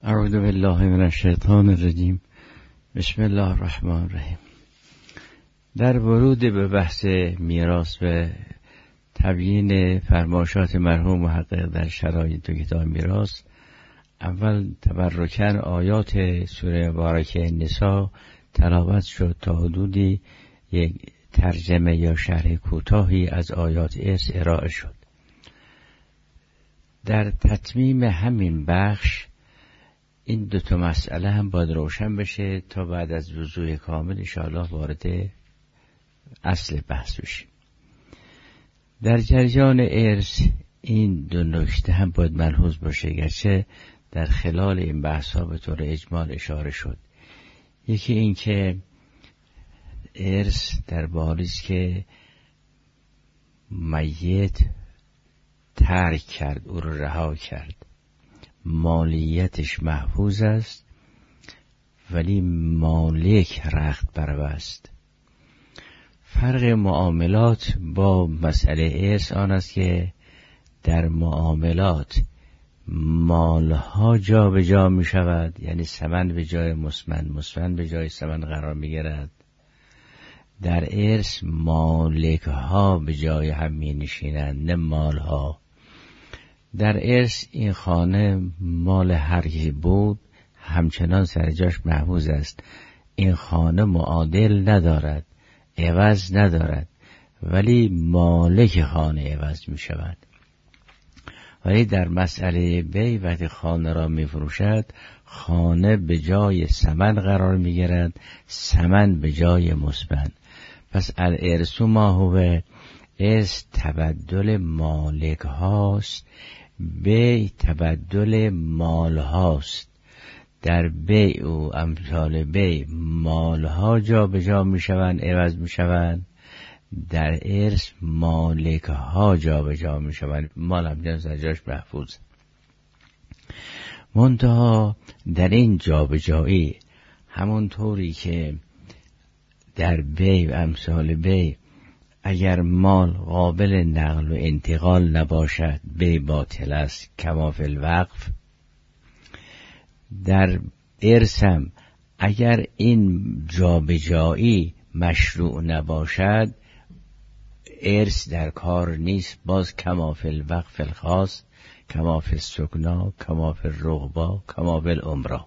اعوذ بالله من الشیطان الرجیم. بسم الله الرحمن الرحیم. در ورود به بحث میراث و تبیین فرمایشات مرحوم محقق در شرایط دو کتاب میراث، اول تبرکاً آیات سوره مبارکه نساء تلاوت شد تا حدودی یک ترجمه یا شرح کوتاهی از آیات ارث ارائه شد. در تتمیم همین بخش این دو تا مسئله هم باید روشن بشه تا بعد از وضوح کامل انشاءالله وارد اصل بحث بشیم. در جریان ارث این دو نکته هم باید ملحوظ باشه، گرچه در خلال این بحث ها به طور اجمال اشاره شد. یکی این که ارث در باری است که میت ترک کرد، او رو رها کرد، مالیتش محفوظ است ولی مالک رخت بربست. فرق معاملات با مسئله ارث آن است که در معاملات مالها جا به جا می شود، یعنی ثمن به جای مسمن، مسمن به جای ثمن قرار می گیرد. در ارث مالک ها به جای هم می نشینند، نه مال ها. در ارث این خانه مال هر کی بود همچنان سر جاش محفوظ است. این خانه معادل ندارد، عوض ندارد، ولی مالک خانه عوض می شود. ولی در مسئله بی وقتی خانه را می فروشد، خانه به جای ثمن قرار می گیرد، ثمن به جای مسمن. پس الارث ما هو، ارث تبدل مالک هاست، بی تبدل مال هاست. در بی و امثال بی مال ها جا به جا می شوند، عوض می شوند. در ارث مالک ها جا به جا می شوند، مال هم در جاش محفوظ. منتها در این جا به جایی همونطوری که در بی و امثال بی اگر مال قابل نقل و انتقال نباشد بی باطل است، کما فی الوقف. در ارث هم اگر این جابجایی مشروع نباشد ارث در کار نیست، باز کما فی الوقف الخاص، کما فی السکنا، کما فی الرغبا، کما فی الامرا.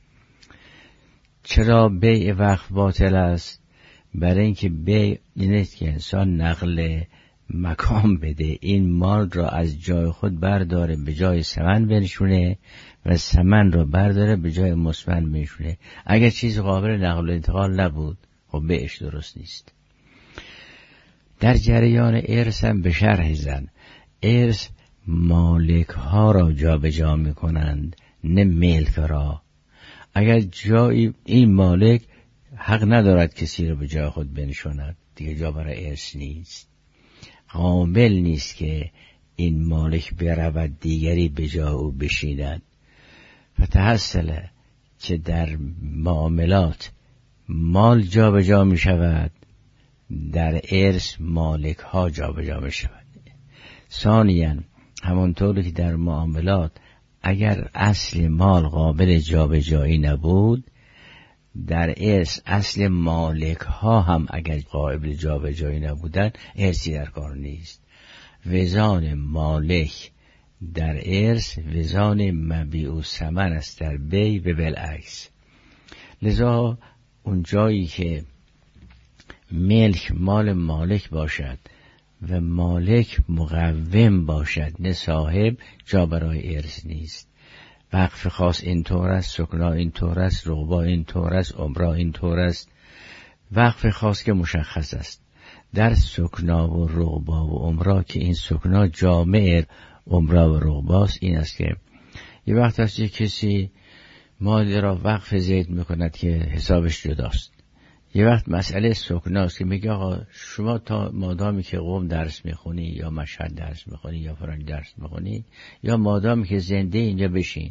چرا بیع وقف باطل است؟ برای اینکه بیع اینه که انسان نقل مکان بده، این مال را از جای خود برداره به جای ثمن بنشونه و ثمن را برداره به جای مسمن بنشونه. اگر چیز قابل نقل و انتقال نبود خب بیعش درست نیست. در جریان ارث هم به شرح زن، ارث مالک ها را جا به جا می کنند، نه ملک را. اگر جایی این مالک حق ندارد کسی را به جای خود بنشاند، دیگه جا برای ارث نیست، قابل نیست که این مالک برود دیگری به جای او بشیند. فتحصل که در معاملات مال جا به جا می شود، در ارث مالک ها جا به جا می شود. ثانیاً همونطور که در معاملات اگر اصل مال قابل جا به جایی نبود، در ارث اصل مالک ها هم اگر قابل جا به جایی نبودن ارثی در کار نیست. وزان مالک در ارث وزان مبیع و ثمن است در بی و بالعکس. لذا اون جایی که ملک مال مالک باشد و مالک مقوم باشد نه صاحب، جا برای ارث نیست. وقف خاص اینطور است، سکنا اینطور است، رغبا اینطور است، عمرا اینطور است. وقف خاص که مشخص است. در سکنا و رغبا و عمرا که این سکنا جامع عمرا و رغباست، این است که یه وقت هست یه کسی مال را وقف زید میکند که حسابش جداست. یه وقت مسئله سکناست که میگه آقا شما تا مادامی که قم درس میخونی یا مشهد درس میخونی یا فلان درس میخونی یا مادامی که زنده اینجا بشین.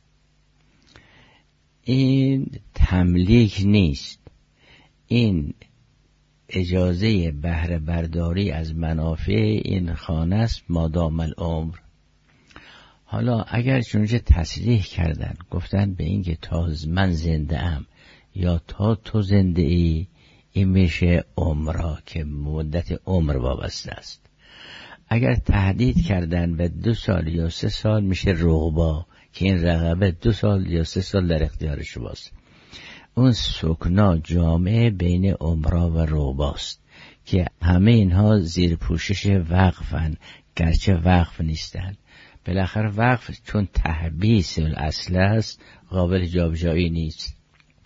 این تملیک نیست، این اجازه بهره برداری از منافع این خانه است مادام العمر. حالا اگر چونچه تصریح کردن، گفتن به این که تا من زنده ام یا تا تو زنده ای، این میشه عمرا که مدت عمر وابسته است. اگر تهدید کردن و 2 سال یا 3 سال میشه رغبا که این رقبه 2 سال یا 3 سال در اختیار شماست. اون سکنا جامعه بین عمرا و رغباست که همه اینها زیر پوشش وقفن، گرچه وقف نیستن. بالاخره وقف چون تحبیس الاصل است قابل جابجایی نیست.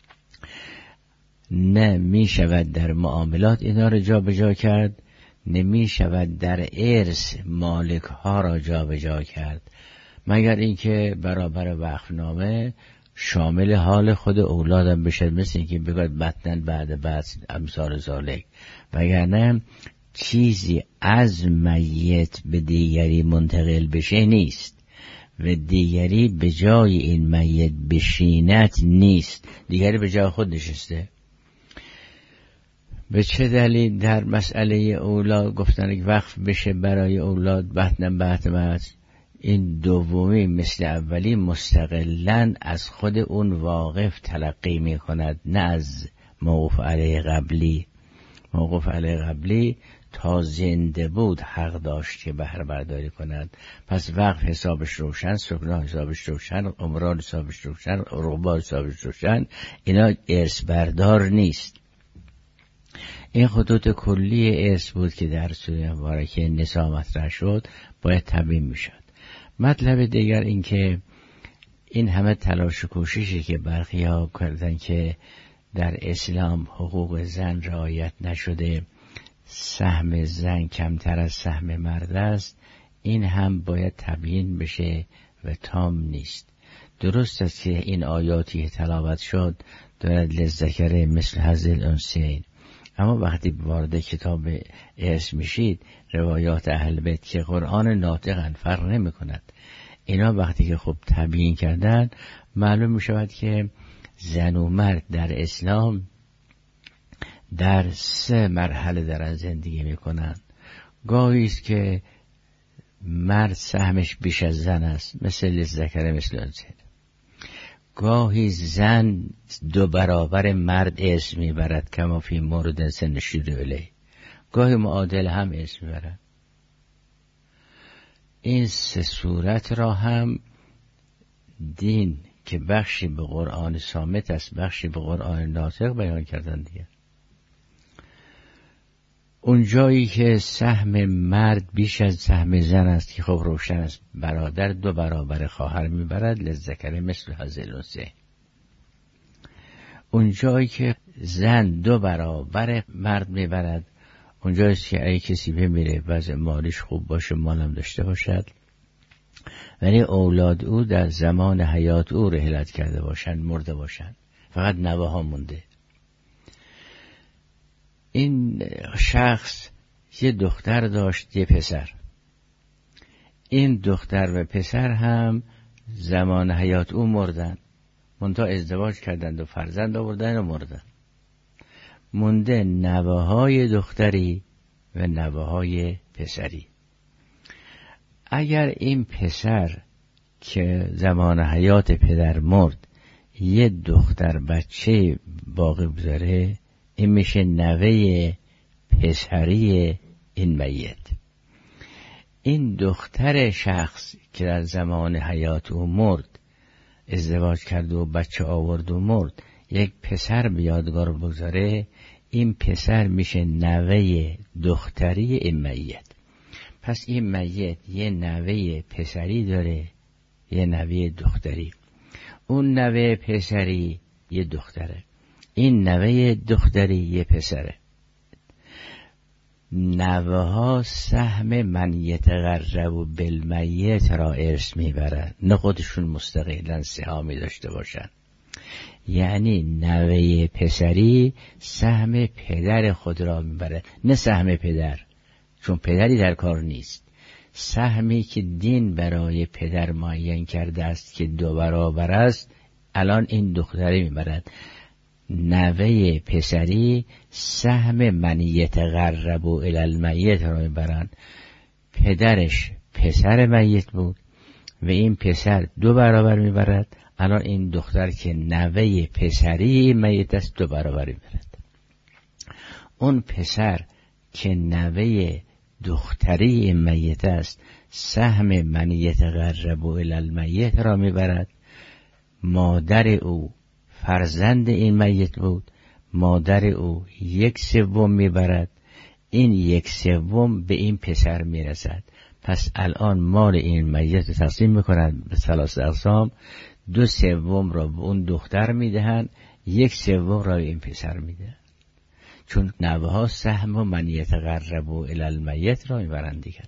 نه می شود در معاملات اینا را جابجا کرد، نمی شود در ارث مالک ها را جابجا کرد، مگر اینکه برابر وقفنامه شامل حال خود اولادم بشه، مثل اینکه بگوید بطنن بعد امثال ذالک، وگرنه چیزی از میت به دیگری منتقل بشه نیست و دیگری به جای این میت بشینت نیست، دیگری به جای خود نشسته. به چه دلیل در مسئله اولاد گفتن که وقف بشه برای اولاد بطنن بعد؟ این دومی مثل اولی مستقلاً از خود اون واقف تلقی می کند، نه از موقوف علیه قبلی. موقوف علیه قبلی تا زنده بود حق داشت که بهره برداری کند. پس وقف حسابش روشن، سکنا حسابش روشن، عمران حسابش روشن، رغبا حسابش روشن، اینا ارث بردار نیست. این خطوط کلی ارث بود که در سوره مبارکه نساء مطرح شد، باید تبیین میشد. مطلب دیگر این که این همه تلاش و کوششی که برخی‌ها کردن که در اسلام حقوق زن رعایت نشده، سهم زن کمتر از سهم مرد است، این هم باید تبیین بشه و تام نیست. درست است که این آیاتی تلاوت شد دارد للذکر مثل حظ الانثیین، اما وقتی وارد کتاب ارث میشید، روایات اهل بیت که قرآن ناطقن فرق نمی کند، اینا وقتی که خب تبیین کردن معلوم می شود که زن و مرد در اسلام در 3 مرحله دارن زندگی می کنن. گاهی است که مرد سهمش بیش از زن است، مثل للذکر مثل الانثیین. گاهی زن 2 برابر مرد ارث میبرد کما فی مورد سن شیر الیه، گاهی معادل هم ارث میبرد. این 3 صورت را هم دین که بخشی به قرآن صامت است، بخشی به قرآن ناطق بیان کردن دیگه. اون جایی که سهم مرد بیش از سهم زن است که خب روشن است، برادر 2 برابر خواهر میبرد، للذکر مثل حظ الانثیین. اون جایی که زن 2 برابر مرد میبرد، اون جایی که ای کسی بمیره وضع مالیش خوب باشه، مالم داشته باشد، ولی اولاد او در زمان حیات او رحلت کرده باشند، مرده باشند، فقط نوه‌ها مونده. این شخص یه دختر داشت، یه پسر. این دختر و پسر هم زمان حیات او مردن، منتها ازدواج کردند و فرزند آوردن و مردن. مونده نوه‌های دختری و نوه‌های پسری. اگر این پسر که زمان حیات پدر مرد یه دختر بچه باقی بذاره، این میشه نوه پسری این میت. این دختر شخص که در زمان حیات او مرد، ازدواج کرد و بچه آورد و مرد، یک پسر به یادگار بگذاره، این پسر میشه نوه دختری این میت. پس این میت یه نوه پسری داره، یه نوه دختری. اون نوه پسری یه دختره، این نوه دختری یه پسره. نوه ها سهم من یتقرب بالمیت را ارث میبرن، نه خودشون مستقلا سهامی داشته باشن. یعنی نوه پسری سهم پدر خود را میبره، نه سهم پدر، چون پدری در کار نیست. سهمی که دین برای پدر معین کرده است که 2 برابر است، الان این دختری میبرد. نوه پسری سهم من یتقرب الی المیت را میبرند. پدرش پسر میت بود و این پسر 2 برابر میبرد. الان این دختر که نوه پسری میت است 2 برابر میبرد. اون پسر که نوه دختری میت است سهم من یتقرب الی المیت را میبرد. مادر او فرزند این میت بود، مادر او 1/3 میبرد، این 1/3 به این پسر میرسد. پس الان مال این میت تقسیم میکنند به 3 اقسام. 2/3 را به اون دختر میدهند، 1/3 را به این پسر میدهند، چون نوه ها سهم و من یتقرب الی المیت را میبرند دیگر.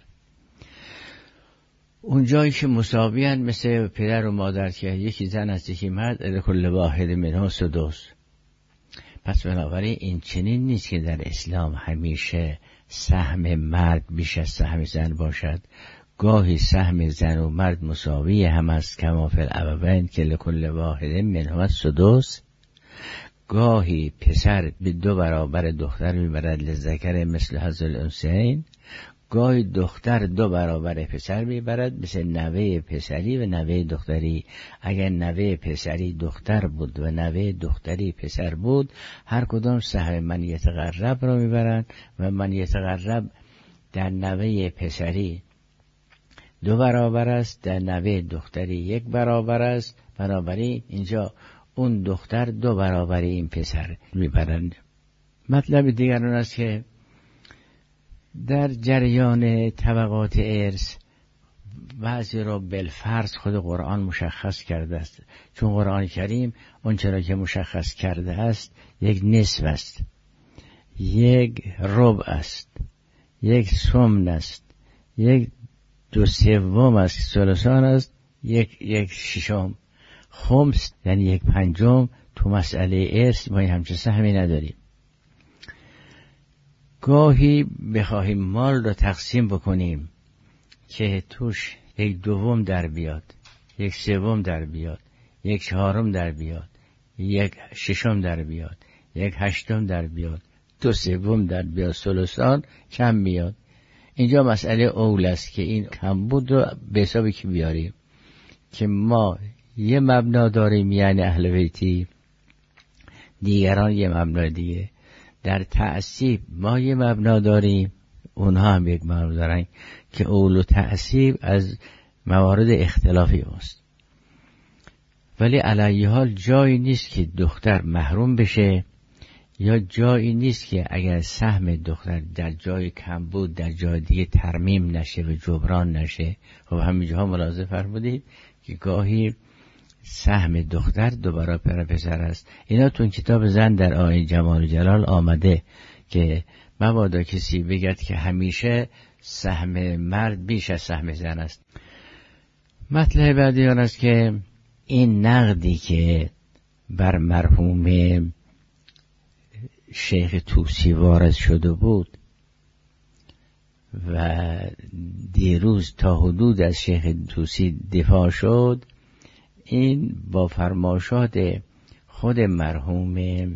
اون جایی که مساویان مثل پدر و مادر که یکی زن است یکی مرد، لکل واحد منها سدس. پس بنابراین این چنین نیست که در اسلام همیشه سهم مرد بیش از سهم زن باشد. گاهی سهم زن و مرد مساوی هم است، کما فی الابوین که لکل واحد منهما السدس. گاهی پسر به 2 برابر دختر میبرد، للذکر مثل حظ الانثیین. گاهی دختر 2 برابر پسر میبرد، مثل نوه پسری و نوه دختری. اگر نوه پسری دختر بود و نوه دختری پسر بود، هر کدام سهم من یتقرب را میبرند و من یتقرب در نوه پسری 2 برابر است، در نوه دختری 1 برابر است. بنابراین اینجا اون دختر 2 برابر این پسر میبرند. مطلب دیگر اون است که در جریان طبقات ارث بعضی را بالفرض خود قرآن مشخص کرده است، چون قرآن کریم اون چرا که مشخص کرده است 1 نصف است، 1 ربع است، 1 ثمن است، 1/2 است، ثلثان است، 1/6 خمس، یعنی 1/5. تو مسئله ارث ما همچه سهمی نداریم. گاهی بخواهیم مال را تقسیم بکنیم که توش 1/2 در بیاد، 1/3 در بیاد، 1/4 در بیاد، 1/6 در بیاد، 1/8 در بیاد، 2/3 در بیاد، ثلثان کم میاد. اینجا مسئله اول است که این کمبود رو به حسابی که بیاریم که ما یه مبنا داریم، یعنی اهل بیتی، دیگران یه مبنا دیگه. در تعصیب ما یه مبنا داریم، اونها هم یک مبنا دارن که اول و تعصیب از موارد اختلافی است. ولی علیه حال جایی نیست که دختر محروم بشه، یا جایی نیست که اگر سهم دختر در جای کم بود در جای دیگه ترمیم نشه و جبران نشه. خب همینجاها ملاحظه فرمودید که گاهی سهم دختر 2 برابر پسر است. اینا تو کتاب زن در آیین جمال و جلال آمده که مبادا کسی بگد که همیشه سهم مرد بیش از سهم زن است. مطلب بعدی آن است که این نقدی که بر مرحوم شیخ طوسی وارد شده بود و دیروز تا حدود از شیخ طوسی دفاع شد، این با فرمایشات خود مرحوم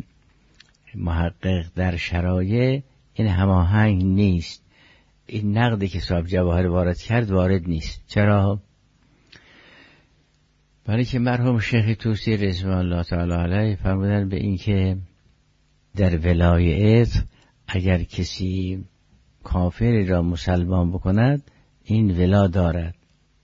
محقق در شرایع این هماهنگ نیست. این نقدی که صاحب جواهر وارد کرد وارد نیست. چرا؟ برای که مرحوم شیخ طوسی رضوان الله تعالی علیه فرمودن به این که در ولایت اگر کسی کافری را مسلمان بکند این ولا دارد.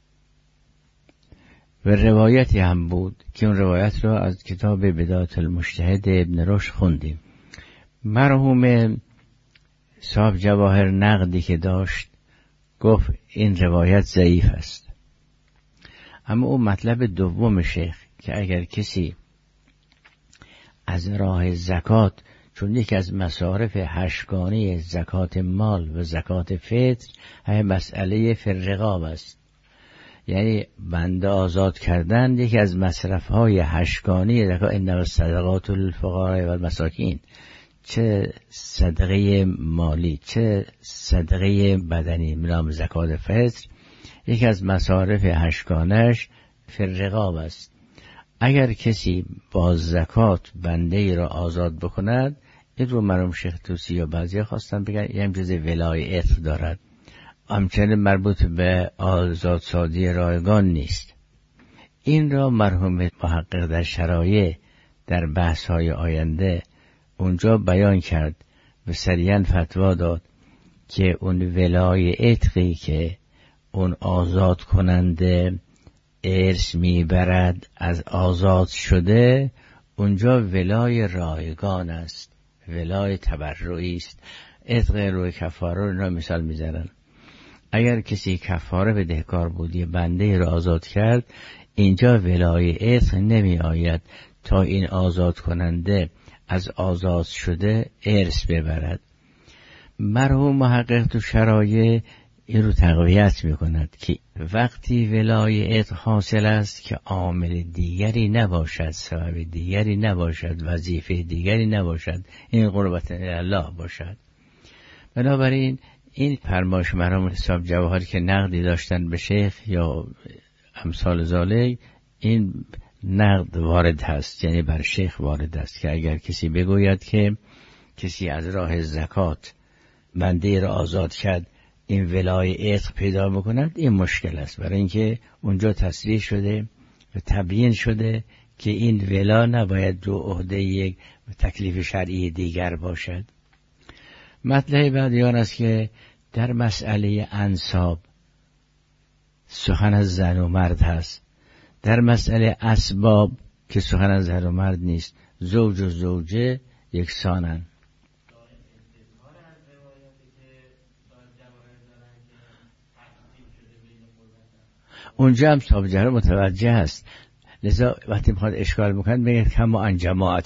و روایتی هم بود که اون روایت را از کتاب بدایت المجتهد ابن رشد خوندیم. مرحوم صاحب جواهر نقدی که داشت گفت این روایت ضعیف است. اما اون مطلب دوم شیخ که اگر کسی از راه زکات، چون یکی از مصارف 8گانه زکات مال و زکات فطر همه مسئله فی الرقاب است، یعنی بنده آزاد کردن یکی از مصرف‌های 8گانه زکات. انما الصدقات للفقراء والمساکین، چه صدقه مالی چه صدقه بدنی، نام زکات فطر یکی از مصارف 8گانه‌اش فی الرقاب است. اگر کسی با زکات بنده ای را آزاد بکند، این رو مرحوم شیخ طوسی یا بعضی خواستن بگن این هم جز ولایت دارد. همچنین مربوط به آزادسازی رایگان نیست. این را مرحوم محقق در شرایع در بحث‌های آینده اونجا بیان کرد و صریحاً فتوا داد که اون ولای عتقی که اون آزاد کننده ارث میبرد از آزاد شده، اونجا ولای رایگان است، ولای تبرعی است. عتق روی کفاره رو مثال میزنن. اگر کسی کفاره بدهکار بودی بنده را آزاد کرد، اینجا ولای عتق نمی آید تا این آزاد کننده از آزاد شده ارث ببرد. مرحوم محقق تو شرایع این رو تقویت می کند که وقتی ولای عتق حاصل است که عامل دیگری نباشد، سبب دیگری نباشد، وظیفه دیگری نباشد، این قربت الله باشد. بنابراین این فرمایش مرحوم حساب جواهری که نقدی داشتن به شیخ یا امثال ذالک، این نقد وارد هست، یعنی بر شیخ وارد است که اگر کسی بگوید که کسی از راه زکات بنده را آزاد کرد، این ولای عتق پیدا میکند، این مشکل است، برای اینکه اونجا تصریح شده و تبیین شده که این ولا نباید دو عهده یک تکلیف شرعی دیگر باشد. مطلب بعدی آن است که در مسئله انساب سخن از زن و مرد هست، در مسئله اسباب که سخن از زن و مرد نیست، زوج و زوجه یکسانن. اونجا هم صاحب جهر متوجه هست، لذا وقتی میخواد اشکال میکنه میگه کما ان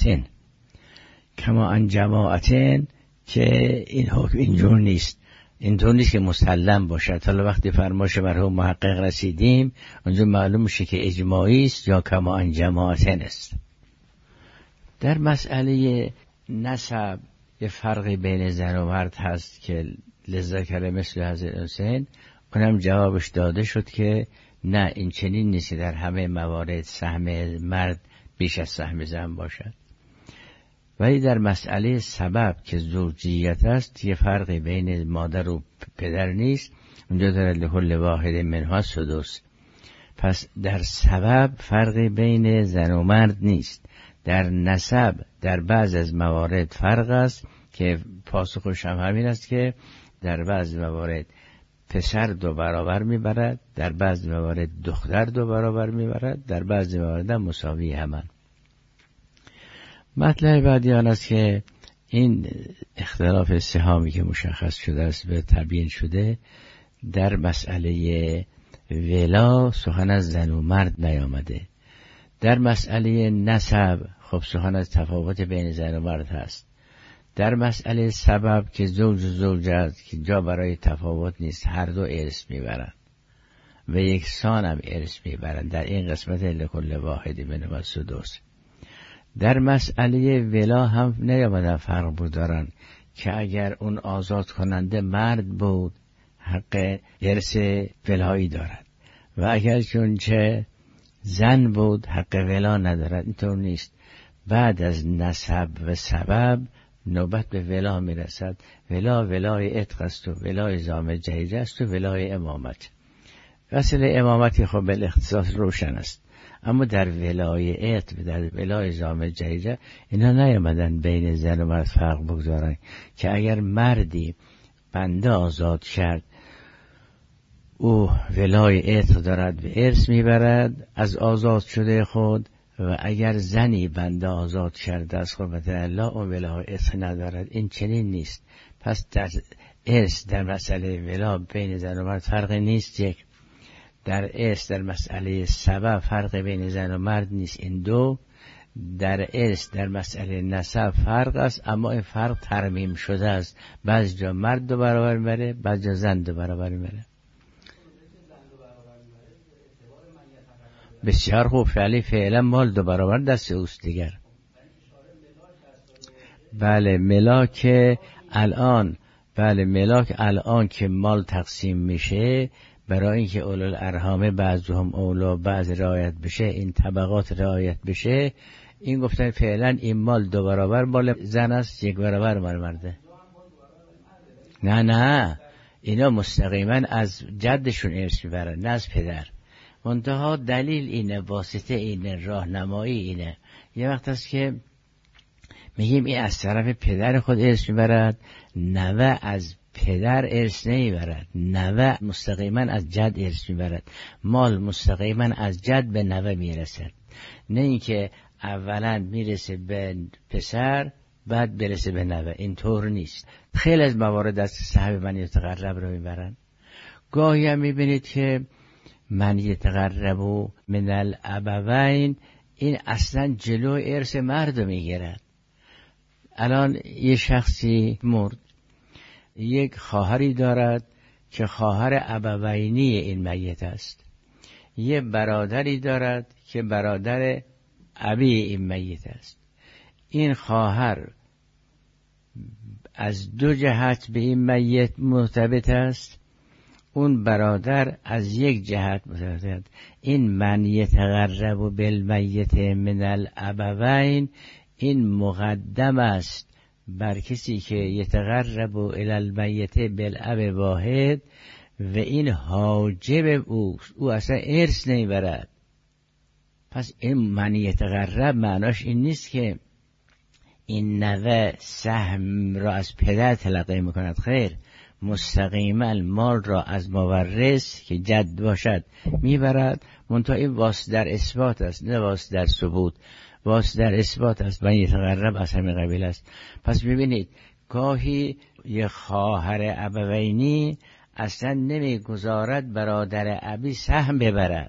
جماعتین که این حکم اینجور نیست، اینطور نیست که مسلم باشد. حالا وقتی فرمایش مرحوم محقق رسیدیم اونجا معلوم میشه که اجماعی است یا کما ان جماعتین است. در مسئله نسب یه فرقی بین زن و مرد هست که لذکر مثل حضرت حسین، اونم جوابش داده شد که نه، این چنین نیست در همه موارد سهم مرد بیش از سهم زن باشد. ولی در مسئله سبب که زوجیت است یه فرقی بین مادر و پدر نیست، اونجا داره لکل واحد منها سدس. پس در سبب فرقی بین زن و مرد نیست. در نسب در بعض از موارد فرق است که پاسخش هم همین است که در بعض موارد پسر 2 برابر میبرد، در بعض موارد دختر 2 برابر میبرد، در بعض موارد هم مساوی همان. مطلب بعدی آن است که این اختلاف سهامی که مشخص شده است و تبیین شده، در مسئله ولا سخن از زن و مرد نیامده. در مسئله نسب خب سخن از تفاوت بین زن و مرد هست. در مسئله سبب که زوج و زوجه است که جا برای تفاوت نیست، هر دو ارث میبرند و یکسان هم ارث میبرند. در این قسمت لکل واحد منهما السدس. در مسئله ولا هم نیامدن فرق بودارن که اگر اون آزاد کننده مرد بود حق ارث ولایی دارد و اگر چونچه زن بود حق ولا ندارد. اینطور نیست. بعد از نسب و سبب نوبت به ولا میرسد. ولای عتق است و ولای زامه جهیزه است و ولای امامت. اصل امامتی خب به اختصاص روشن است، اما در ولای عتق و در ولای زامه جهیزه اینا نیامدن بین زن و مرد فرق بگذارن که اگر مردی بنده آزاد کرد او ولای عتق دارد و ارث میبرد از آزاد شده خود، و اگر زنی بنده آزاد کرده از قربت الله اون ولای عتق ندارد. این چنین نیست. پس در ارث در مسئله ولا بین زن و مرد فرق نیست. یک در ارث در مسئله سبب فرق بین زن و مرد نیست. این دو در ارث در مسئله نسب فرق است، اما این فرق ترمیم شده است. بعض جا مرد 2 برابر میبره، بعض جا زن 2 برابر میبره. بسیار خوب. فعلا مال 2 برابر دست اوست دیگر. بله ملاک الان که مال تقسیم میشه، برای اینکه اولو الارحام بعضهم اولا بعض رعایت بشه، این طبقات رعایت بشه، این گفتن فعلا این مال 2 برابر مال زن است، 1 برابر مال مرده. نه اینا مستقیما از جدشون ارث میبرن، نه از پدر. منتها دلیل اینه، واسطه اینه، راهنمایی اینه. یه وقت هست که میگیم این از طرف پدر خود ارث میبرد، نوه از پدر ارث نمیبرد، نوه مستقیما از جد ارث میبرد، مال مستقیما از جد به نوه میرسد، نه اینکه اولا میرسه به پسر بعد برسه به نوه. این طور نیست. خیلی از موارد از صاحب من یتقرب رو میبرن. گاهی هم میبینید که من یتقرب من الابوین، این اصلا جلو ارث مرد رو میگیرد. الان یه شخصی مرد، یک خواهری دارد که خواهر ابوینی این میت است، یه برادری دارد که برادر ابی این میت است. این خواهر از دو جهت به این میت مرتبط است، اون برادر از یک جهت مرتبط است. این من یتقرب بالمیت من الابوین، این مقدم است بر کسی که یتقرب الی المیت بالاب واحد و این حاجب او اصلا ارث نمیبرد. پس این من یتقرب معناش این نیست که این نوه سهم را از پدر تلقی میکند، خیر، مستقیما مال را از مورث که جد باشد میبرد. منتها این واسه در اثبات است، نه واسه در ثبوت، واسه در اثبات است. من یتقرب از همین قبیل است. پس ببینید گاهی یه خواهر ابوینی اصلا نمیگذارد برادر ابی سهم ببرد.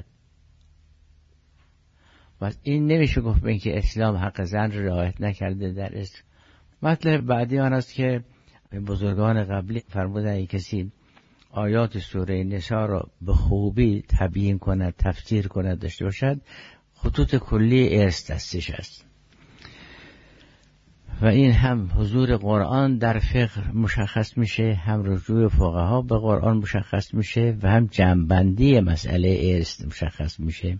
و این نمیشه گفت به اینکه اسلام حق زن رو رعایت نکرده در اسلام. مطلب بعدی آن است که بزرگان قبلی فرمودن کسی آیات سوره نساء را به خوبی تبیین کند، تفسیر کند، داشته باشد، خطوط کلی ارث دستش است. و این هم حضور قرآن در فقه مشخص میشه، هم رجوع فقها به قرآن مشخص میشه و هم جمع‌بندی مسئله ارث مشخص میشه.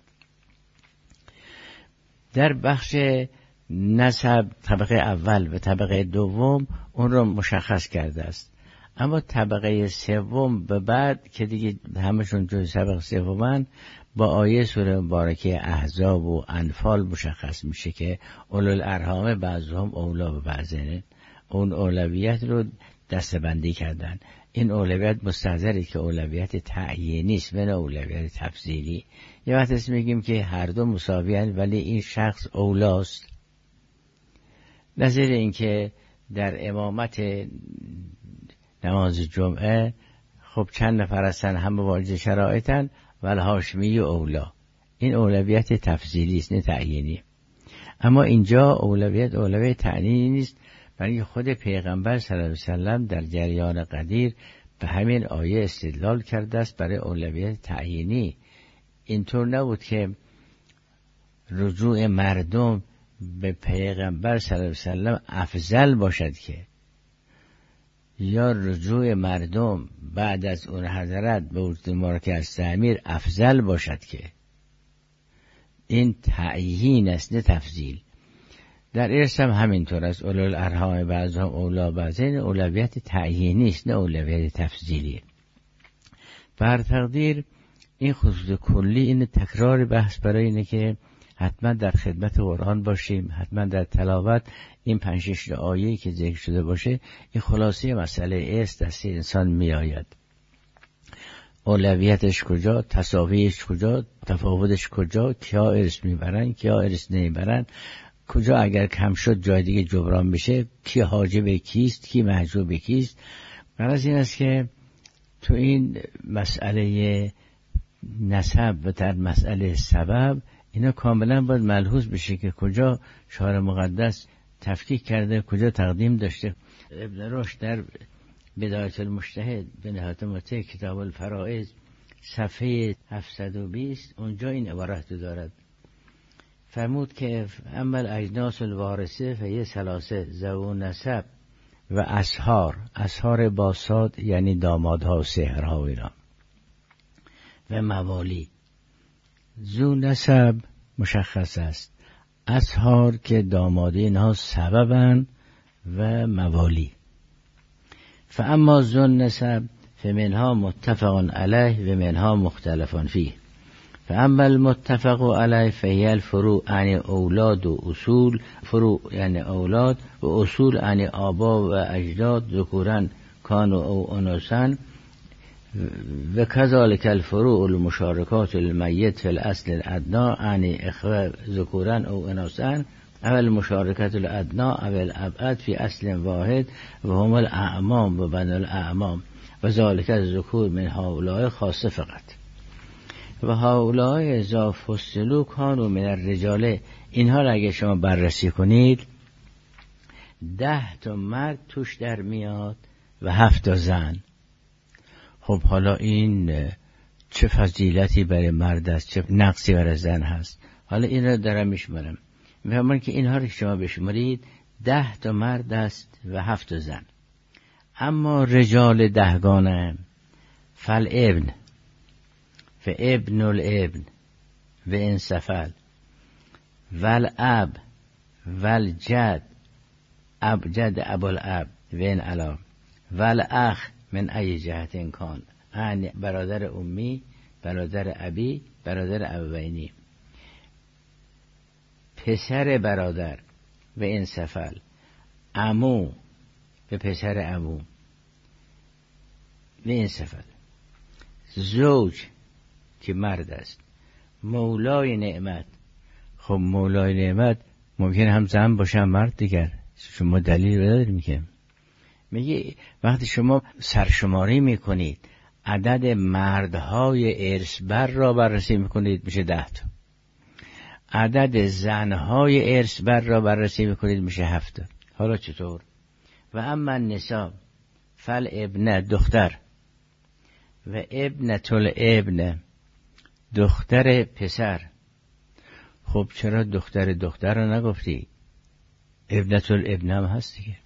در بخش نسب طبقه اول و طبقه دوم اون رو مشخص کرده است، اما طبقه سوم به بعد که دیگه همشون جز طبقه سومن با آیه سوره مبارکه احزاب و انفال مشخص میشه که اولوالارحام بعضهم اولی به بعضن، اون اولویت رو دسته‌بندی کردن. این اولویت مستحضره که اولویت تعیینی است نه اولویت تفضیلی. یه وقت اسم میگیم که هر دو مساویان ولی این شخص اولاست. نظیر این که در امامت نماز جمعه خب چند نفر هستن همه واجد شرایطن ولی هاشمی اولا، این اولویت تفضیلی است نه تعیینی. اما اینجا اولویت تعیینی نیست، برای خود پیغمبر صلی الله علیه وسلم در جریان قدیر به همین آیه استدلال کرده است برای اولویت تعیینی. اینطور نبود که رجوع مردم به پیغمبر صلی الله علیه وسلم افضل باشد که، یا رجوع مردم بعد از اون حضرت به وجود مبارک از تعمیر افضل باشد که. این تعیین است نه تفضیل. در ارث هم همینطور است، اولوالارحام بعضهم اولی بعضین، اولویت تعیینی است نه اولویت تفضیلی. بر تقدیر این خصوص کلی این تکرار بحث برای اینه که حتما در خدمت قرآن باشیم، حتما در تلاوت این 5-6 آیه‌ای که ذکر شده باشه، این خلاصه مسئله ارث دست انسان می آید. اولویتش کجا، تساویش کجا، تفاوتش کجا، کیا ارث میبرن، کیا ارث نمیبرن، کجا اگر کم شد جای دیگه جبران بشه، کی حاجب کیست، کی محجوب کیست. غرض این است که تو این مسئله نسب و در مسئله سبب اینا کاملا باید ملحوظ بشه که کجا شارع مقدس تفکیک کرده، کجا تقدیم داشته. ابن رشد در بدایت المجتهد به نهایت مطلع کتاب الفرائض صفحه 720 اونجا این عبارت دارد. فرمود که اما الاجناس الوارثه فهی ثلاثه، ذو نسب و اسحار باساد یعنی دامادها و سحرها و اینا، و موالی. ذو نسب مشخص است، اسحار که دامادی اینها سببن و موالی. فاما ذو نسب فمنها متفق علیه و منها مختلف فیه. فاما المتفق علیه فهی الفروع یعنی اولاد و اصول، فروع یعنی اولاد و اصول یعنی آبا و اجداد، ذکورن کانوا او اناثا، و کذالک الفروع المشارکات المیت فی الاصل الادنی یعنی اخوه ذکورن او اناثا اول مشارکت الادنا اول ابعد فی اصل واحد و هم الاعمام و بن الاعمام و ذالک الذکور من هؤلاء خاصه فقط و هؤلاء اذا فصلوا کانوا من الرجال. اینها را اگه شما بررسی کنید 10 تا مرد توش در میاد و 7 تا زن. خب حالا این چه فضیلتی برای مرد است، چه نقصی برای زن هست. حالا این را دارم میشمارم. میفهمون که اینها رو شما بشمارید 10 تا مرد است و 7 تا زن. اما رجال 10 گانه فالابن و ابن الابن و انسفل والاب والجد ابجد ابو الاب و ان علا والاخ من ای جهت کان، یعنی برادر امی، برادر ابی، برادر ابوینی، پسر برادر و انسفل، عمو به پسر عمو و انسفل، زوج که مرد است، مولای نعمت. خب مولای نعمت ممکن هم زن باشه هم مرد دیگر، شما دلیل نداریم که. میگه وقتی شما سرشماری میکنید عدد مردهای ارثبر را بررسی میکنید میشه 10 تا، عدد زنهای ارثبر را بررسی میکنید میشه 7 تا. حالا چطور؟ و اما النساء فالابنه دختر و ابنة الابن دختر پسر. خب چرا دختر رو نگفتی؟ ابنة الابن هم هست دیگه.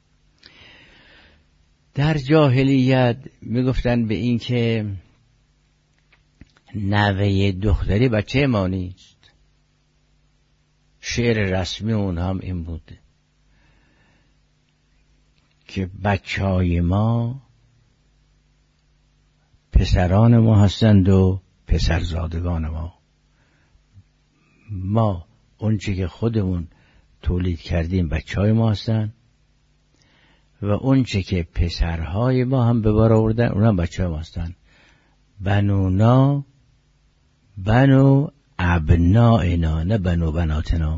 در جاهلیت میگفتن به این که نوه دختری بچه ما نیست. شعر رسمی اون هم این بوده که بچه های ما پسران ما هستند و پسرزادگان ما اونچه که خودمون تولید کردیم بچه های ما هستند و اونچه که پسرهای ما هم به بار آوردن اون هم بچه های ما هستند. بنونا بنو ابنائنا، نه بنو بناتنا.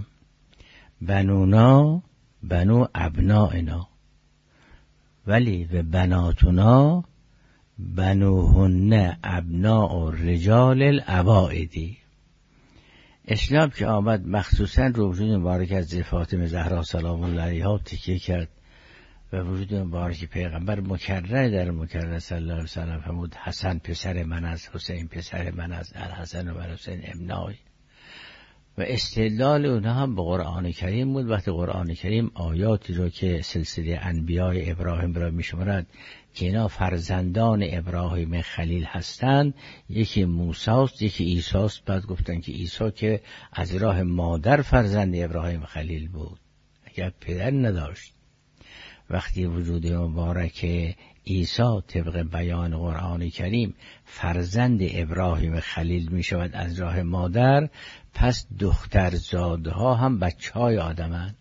بنونا بنو ابنائنا ولی و بناتنا بنوهن ابناء الرجال الابائدی. اسلام که آمد مخصوصا رو وجود مبارک از فاطمه زهرا سلام الله علیها تکیه کرد و وجود مبارک پیغمبر مکرر در مکرر صلی الله علیه و سلم فرمود حسن پسر من است، حسین پسر من است، الحسن و الحسین ابنای. و استدلال اونها هم به قرآن کریم بود. وقتی قرآن کریم آیاتی رو که سلسله انبیای ابراهیم را میشمارد که اینا فرزندان ابراهیم خلیل هستند، یکی موسی است یکی عیسی است. بعد گفتن که عیسی که از راه مادر فرزند ابراهیم خلیل بود، اگر پدر نداشت. وقتی وجود مبارک عیسی طبق بیان قرآن کریم فرزند ابراهیم خلیل می شود از راه مادر، پس دخترزادها هم بچه های آدمند.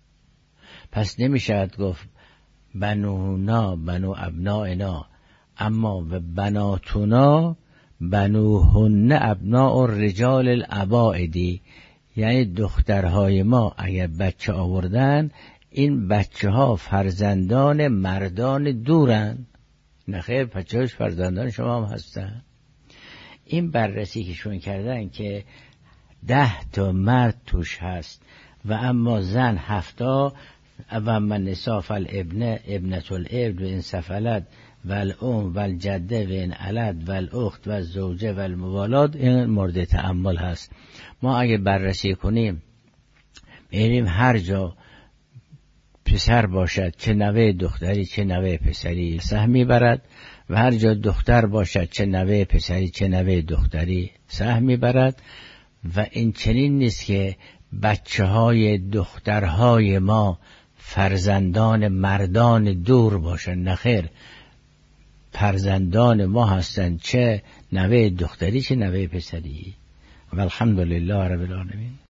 پس نمی شود گفت بنونا بنو ابنائنا، اما و بناتنا بنوهن ابناء الرجال الابائدی، یعنی دخترهای ما اگر بچه آوردن این بچه ها فرزندان مردان دورن. نخیر، بچه هاش فرزندان شما هم هستن. این بررسی که شون کردن که 10 تا مرد توش هست و اما زن 7 تا و من نساء فالابنه ابنة الابن و انسفلت و الام و الجده و ان علد و الاخت و الزوجه و الموالات، این مورد تأمل هست. ما اگه بررسی کنیم میریم هر جا پسر باشد چه نوه دختری چه نوه پسری سهمی برد و هر جا دختر باشد چه نوه پسری چه نوه دختری سهمی برد. و این چنین نیست که بچه های دخترهای ما فرزندان مردان دور باشند. نخیر، فرزندان ما هستند، چه نوه دختری چه نوه پسری. و الحمدلله رب العالمین.